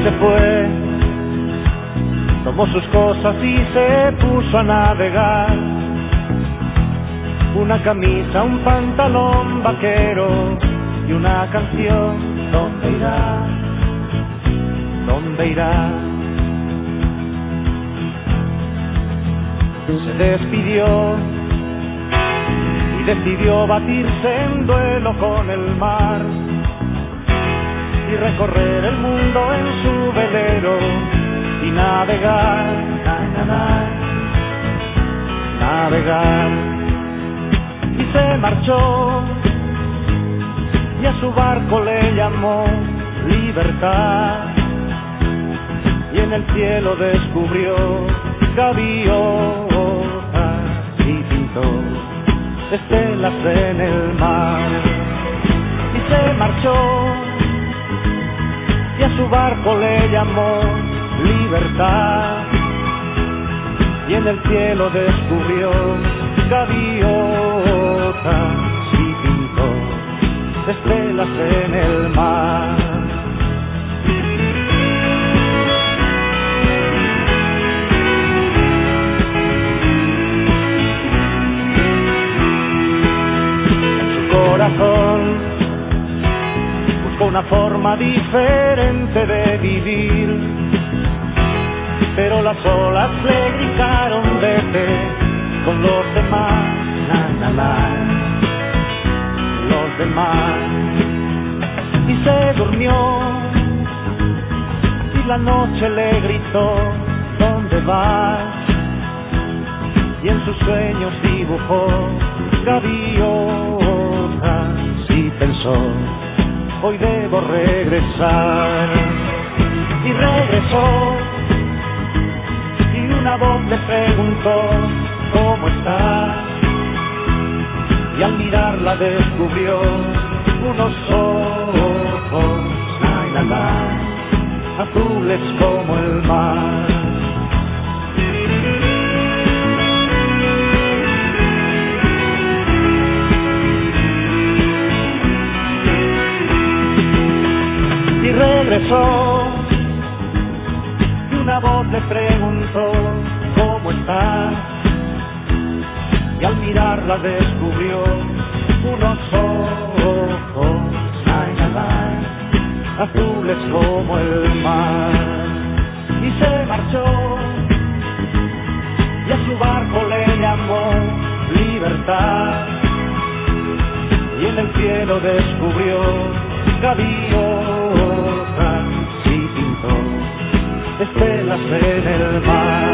se fue, tomó sus cosas y se puso a navegar. Una camisa, un pantalón vaquero y una canción. ¿Dónde irá? ¿Dónde irá? Se despidió y decidió batirse en duelo con el mar y recorrer el mundo en su velero y navegar, navegar. Y se marchó y a su barco le llamó Libertad, y en el cielo descubrió gaviotas y pintó estelas en el mar. Y se marchó y a su barco le llamó Libertad, y en el cielo descubrió gaviotas y pintó estelas en el mar. En su corazón buscó una forma diferente de vivir, pero las olas le gritaron vete con los demás, los demás. Y se durmió y la noche le gritó ¿dónde vas? Y en sus sueños dibujó gaviotas y pensó hoy debo regresar. Y regresó y una voz le preguntó ¿cómo estás? Y al mirarla descubrió unos ojos, azules como el mar. Y regresó y una voz le preguntó ¿cómo estás? Y al mirarla descubrió unos ojos, azules como el mar. Y se marchó y a su barco le llamó Libertad, y en el cielo descubrió gaviotas y pintó estelas en el mar.